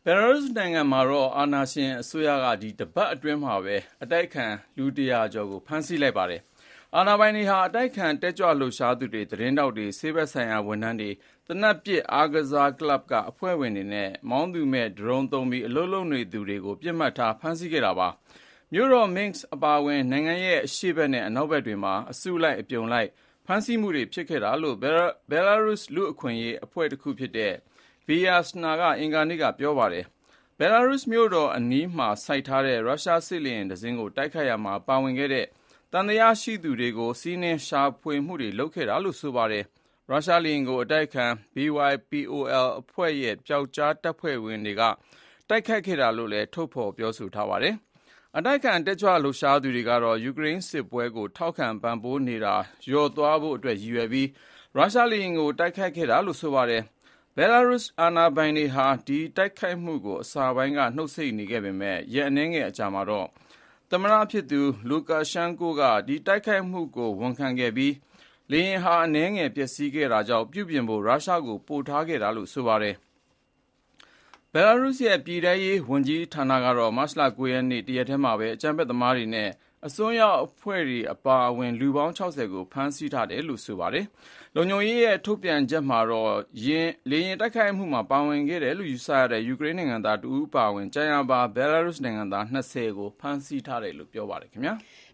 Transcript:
ဘယ်လာရုစ်နိုင်ငံမှာတော့အာဏာရှင်အစိုးရကတပတ်အတွင်းမှာပဲအတိုက်အခံလူ 100 ကျော်ကိုဖမ်းဆီးလိုက်ပါတယ်။အာဏာပိုင်တွေဟာအတိုက်အခံတက်ကြွလှုပ်ရှားသူတွေ၊သတင်းထောက်တွေ၊ဆေးဘက်ဆိုင်ရာဝန်ထမ်းတွေ၊သေနတ်ပစ်အားကစားကလပ်ကအဖွဲ့ဝင်တွေနဲ့မောင်းသူမဲ့ဒရုန်းသုံးပြီးအလုပ်လုပ်နေသူတွေကိုပစ်မှတ်ထားဖမ်းဆီးခဲ့တာပါ။မြို့တော် Minsk အပါအဝင်နိုင်ငံရဲ့အရှေ့ဘက်နဲ့အနောက်ဘက်တွေမှာအစုလိုက်အပြုံလိုက်ဖမ်းဆီးမှုတွေဖြစ်ခဲ့တာလို့ဘဲလာရုစ်လူ့အခွင့်အရေးအဖွဲ့တခုဖြစ်တဲ့ Vyazna ကအင်္ဂါနေ့ကပြောပါတယ်။ဘဲလာရုစ်မြို့တော်အနီးမှာစိုက်ထားတဲ့ရုရှားစစ်လေယာဉ်တစင်းကိုတိုက်ခိုက်ရာမှာပါဝင်ခဲ့တဲ့သံသယရှိသူတွေကိုစီးနင်းရှာဖွေမှုတွေလုပ်ခဲ့တာလို့ဆိုပါတယ်။ရုရှားလေယာဉ်ကိုအတိုက်အခံ BYPOL အဖွဲ့ရဲ့ပျောက်ကြားတပ်ဖွဲ့ဝင်တွေကတိုက်ခိုက်ခဲ့တာလို့လည်းထုတ်ဖော်ပြောဆိုထားပါတယ်။အတိုက်အခံတက်ကြွလှုပ်ရှားသူတွေကတော့ယူကရိန်းစစ်ပွဲကိုထောက်ခံပံ့ပိုးနေတာလျော့သွားဖို့အတွက်ရည်ရွယ်ပြီးရုရှားလေယာဉ်ကိုတိုက်ခိုက်ခဲ့တာလို့ဆိုပါတယ်။ဘဲလာရုစ်အာဏာပိုင်တွေဟာဒီတိုက်ခိုက်မှုကိုအစပိုင်းကနှုတ်ဆိတ်နေခဲ့ပေမဲ့ရက်အနည်းငယ်အကြာမှာတော့သမ္မတဖြစ်သူလူကာရှန်းကိုကဒီတိုက်ခိုက်မှုကိုဝန်ခံခဲ့ပြီးလေယာဉ်ဟာအနည်းငယ်ပျက်စီးခဲ့တာကြောင့်ပြုပြင်ဖို့ရုရှားကိုပို့ထားခဲ့တာလို့ဆိုပါတယ်။ဘဲလာရုစ်ရဲ့ပြည်ထဲရေးဝန်ကြီးဌာနကတော့မတ်လ 9 ရက်နေ့တရက်တည်းမှာပဲအကြမ်းဖက်သမားတွေနဲ့အစွန်းရောက်အဖွဲ့တွေအပါအဝင်လူပေါင်း 60 ကိုဖမ်းဆီးထားတယ်လို့ဆိုပါတယ်။လုံခြုံရေးရဲ့ထုတ်ပြန်ချက်မှာတော့လေယာဉ်တိုက်ခိုက်မှုမှာပါဝင်ခဲ့တယ်လို့ယူဆရတဲ့ယူကရိန်းနိုင်ငံသားတဦးအပါအဝင်ကြံရပါဘဲလာရုစ်နိုင်ငံသား 20 ကိုဖမ်းဆီးထားတယ်လို့ပြောပါတယ်ခင်ဗျာ။